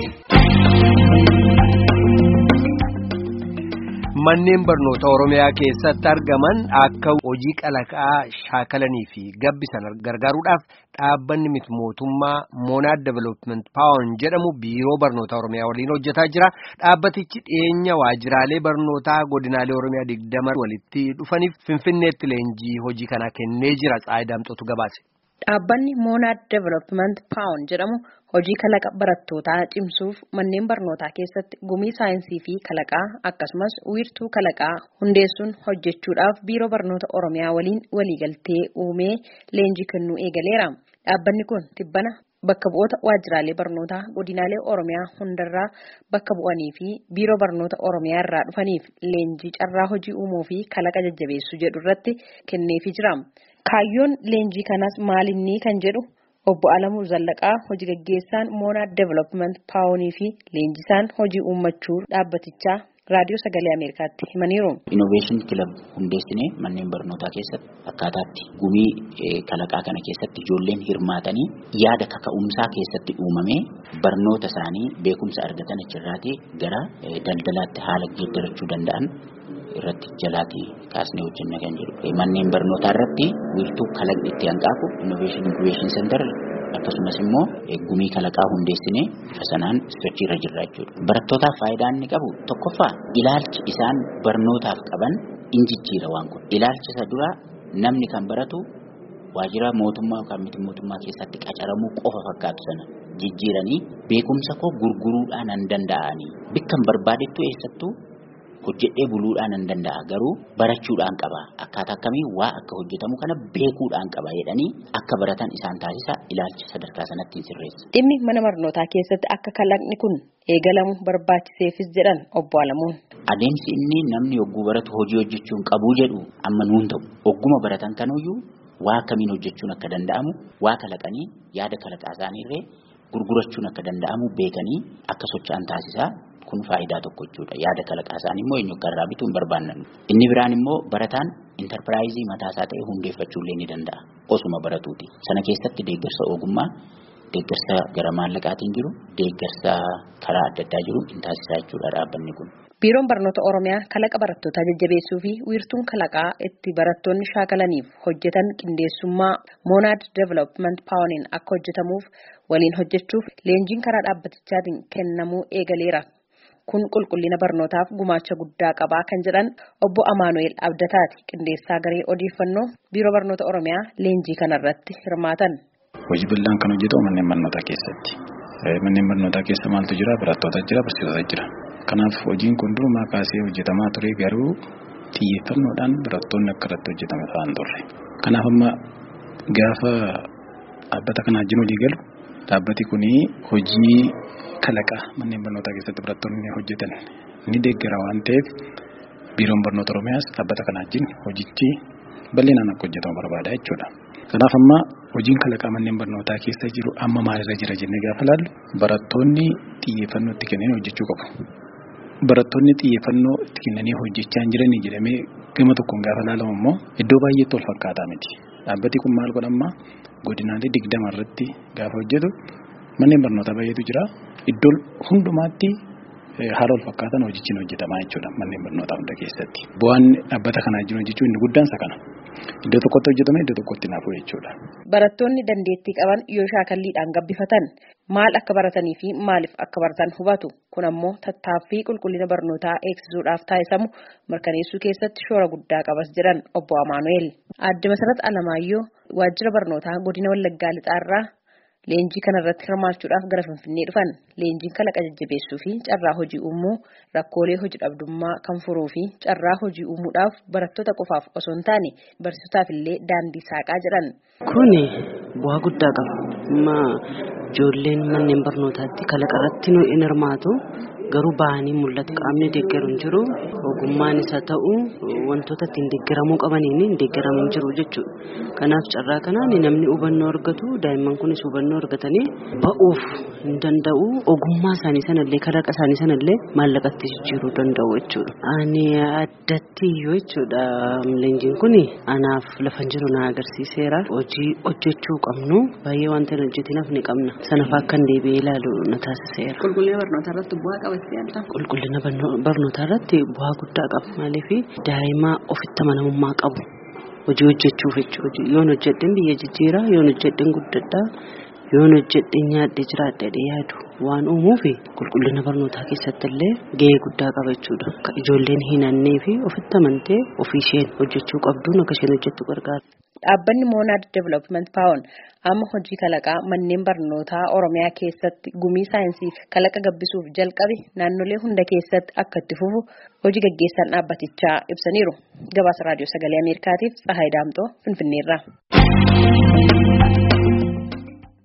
Manneen barnoota Oromiyaa keessatti argaman akka hojii kalaqaa shaakalanii fi gabbisan gargaaruudhaaf dhaabbanni miti mootummaa Monad Development Power jedhamu biiroo barnoota Oromiyaa waliin hojjetaa jira. Dhaabbatichi dhiyeenya waajjiraalee barnootaa godinaalee Oromiyaa 20 walitti dhufaniif Finfinneetti leenjii hojii kana kennee jira. Tsaayidamxootu gabaase. Dhaabbanni Monad Development Power jedhamu hojii kalaqa barattootaa cimsuuf manneen barnootaa keessatti gumii saayinsii fi kalaqaa akkasumas wiirtuu kalaqaa hundeessuun hojjechuudhaaf biiroo barnoota Oromiyaa waliin waliigaltee uumee leenjii kennuu eegaleera. Dhaabbanni kun tibbana bakka bu'oota waajjiraalee barnootaa godinaalee Oromiyaa hundarraa bakka bu'anii fi biiroo barnoota Oromiyaa irraa dhufaniif leenjii carraa hojii uumuu fi kalaqa jajjabeessuu jedhu irratti kenneefii jira. Kaayyoon leenjii kanas maalinni kan jedhu Obbo Alamuu Zallaqaa hojii gaggeessaan Monad Development Power fi leenjisaan hojii uummachuu dhaabbatichaa raadiyoo sagalee Ameerikaatti himaniiru. Innovation Club hundeessinee manneen barnootaa keessatti akkaataatti gumii kalaqaa kana keessatti ijoolleen hirmaatanii yaada kaka'umsaa keessatti uumamee barnoota isaanii beekumsa argatan achirraatii gara daldalaatti haala geeddarachuu danda'an irratti jalaati kaasnee hojjenna kan jedhu. Manneen barnootaa irratti wiirtuu kalaqni itti hanqaafu Innovation Center akkasumas immoo gumii kalaqaa hundeessinee sanaan sochii irra jirra jechuudha. Barattootaaf faayidaan inni qabu tokkoffaa ilaalchi isaan barnootaaf qaban injijjiira waan kun. Ilaalcha isa duraa namni kan baratu waajjira mootummaa yookaan miti mootummaa keessatti qacaramuu qofa fakkaatu sana jijjiiranii beekumsa koo gurguruudhaan hin danda'anii bikkan barbaadettu eessattuu hojjedhee buluudhaan hin danda'a garuu barachuudhaan qaba akkaataa akkamii waa akka hojjetamu kana beekuudhaan qaba jedhanii akka baratan isaan taasisa ilaalcha sadarkaa sanatti sirreessa. Dhimmi mana barnootaa keessatti akka kalaqni kun eegalamu barbaachiseefis jedhan Obbo Alamuun. Adeemsi inni namni yogguu baratu hojii hojjechuun qabuu jedhu amma nuun ta'u ogguma baratan kanuyyuu waa akkamiin hojjechuun akka danda'amu waa kalaqanii yaada kalaqaa isaaniirree gurgurachuun akka danda'amu beekanii akka socho'an taasisaa. Kun faayidaa tokko jechuudha. Yaada kalaqaa isaanii immoo eenyu irraa bituu hin barbaannan. Inni biraan immoo barataan intarpiraayizii mataa isaa ta'e hundeeffachuu illee ni danda'a. Osuma baratuuti. Sana keessatti deeggarsa ogummaa, deeggarsa gara maallaqaatiin jiru, deeggarsa karaa adda addaa jiru hin taasisaa jechuudha dhaabbanni kun. Biiroon barnoota Oromiyaa kalaqa barattootaa jajjabeessuu fi wiirtuun kalaqaa itti barattoonni shaakalaniif hojjetan qindeessummaa Monad Development Poweriin akka hojjetamuuf waliin hojjechuuf leenjiin karaa dhaabbatichaatiin kennamuu eegaleera. Kun qulqullina barnootaaf gumaacha guddaa qabaa kan jedhan Obbo Amaanu'eel Abdataati qindeessaa garee odeeffannoo biiroo barnoota Oromiyaa leenjii kanarratti hirmaatan. Hojii bal'aan kan hojjetamu manneen barnootaa keessatti. Manneen barnootaa keessa maaltu jira? Barattoota jira, barsiisota jira. Kanaaf hojiin kun durumaa kaasee hojjetamaa ture garuu xiyyeeffannoodhaan barattoonni akka irratti hojjetame ta'an turre. Kanaaf amma gaafa dhaabbata kana wajjin walii galu dhaabbati kuni hojii kalaqaa manneen barnootaa keessatti barattoonni hojjetan ni deeggara waan ta'eef biiroon barnoota Oromiyaas dhaabbata kana wajjin hojichi bal'inaan akka hojjetamu barbaada jechuudha. Kanaaf amma hojiin kalaqaa manneen barnootaa keessa jiru amma maalirra jira jennee gaafa ilaallu barattoonni xiyyeeffannoo itti kennanii hojjechuu qabu. Barattoonni xiyyeeffannoo itti kennanii hojjechaa hin jiranii jedhamee gama tokkoon gaafa ilaalamu immoo iddoo baay'eetti wal fakkaataa miti. Dhaabbati kun maal godhama godinaalee 20 irratti gaafa hojjetu manneen barnootaa baay'eetu jira. Iddoo hundumaatti haala wal fakkaatan hojichi hojjetamaa jechuudha manneen barnootaa hunda keessatti. Bu'aan dhaabbata kanaa jiru hojjechuu inni guddaan isa kana. Iddoo tokkotti hojjetame iddoo tokkotti naafuu jechuudha. Barattoonni dandeettii qaban yoo shaakalliidhaan gabbifatan maal akka baratanii fi maaliif akka baratan hubatu. Kun ammoo tattaaffii qulqullina barnootaa eegsisuudhaaf taasisamu mirkaneessuu keessatti shoora guddaa qabas jedhan Obbo Amaanu'eel. Aadde Masarat Alamaayyoo waajjira barnootaa godina Wallaggaa Lixaarraa leenjii kanarratti hirmaachuudhaaf gara Finfinnee dhufan. Leenjiin kalaqa jajjabeessuu fi carraa hojii uumuu rakkoolee hojii dhabdummaa kan furuu fi carraa hojii uumuudhaaf barattoota qofaaf osoo hin taane barsiisotaaf illee daandii saaqaa jedhan. Kuni bu'aa guddaa qaba. Ijoolleen manneen barnootaatti kalaqa irratti nu hin hirmaatu. garuu bahanii mul'atu qaamni deeggaru hin jiru ogummaan isa ta'u wantoota ittiin deeggaramuu qabaniin hin deeggaramin jiru jechuudha. Kanaaf carraa kanaan namni hubannoo argatu daa'imman kunis hubannoo argatanii ba'uuf hin danda'u ogummaa isaanii sanallee kalaqa isaanii sanallee maallaqatti jijjiiruu danda'u jechuudha. Ani addatti yoo jechuudha leenjiin kun anaaf lafa jiru na agarsiiseera. Hojii hojjechuu qabnu baay'ee wanta hojjetinaaf ni qabna. Sanaaf akkan deebi'ee ilaalu na taasiseera. Qulqullina barnootaa irratti bu'aa qabatti yaadda? Qulqullina barnootaa irratti bu'aa guddaa qaba. Maaliif daa'ima ofitti amanamummaa qabu. Hojii hojjechuuf jechuudha. Yoon hojjedhin biyya jijjiiraa, yoon hojjedhin guddadhaa, yoon hojjedhin nyaadhee jiraadhee yaadu waan uumuuf qulqullina barnootaa keessatti illee gahee guddaa qaba jechuudha. Akka ijoolleen hin hannee fi ofitti amantee ofii isheen hojjechuu qabduun akka isheen hojjettu gargaara. Dhaabbanni Monad Development Power amma hojii kalaqaa manneen barnootaa Oromiyaa keessatti gumii saayinsii fi kalaqa gabbisuuf jalqabe naannolee hunda keessatti akka itti fufu hojii gaggeessaan dhaabbatichaa ibsaniiru. Gabaasa Raadiyoo Sagalee Ameerikaatiif Tsahaay Daamxoo Finfinneerraa.